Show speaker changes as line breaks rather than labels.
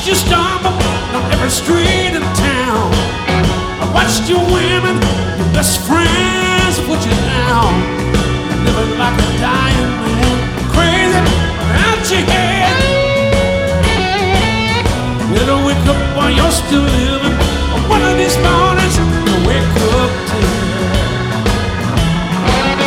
you stumble on every street in town. I watched your women, your best friends put you down. Living like a dying man, crazy out your head. You don't wake up while you're still living.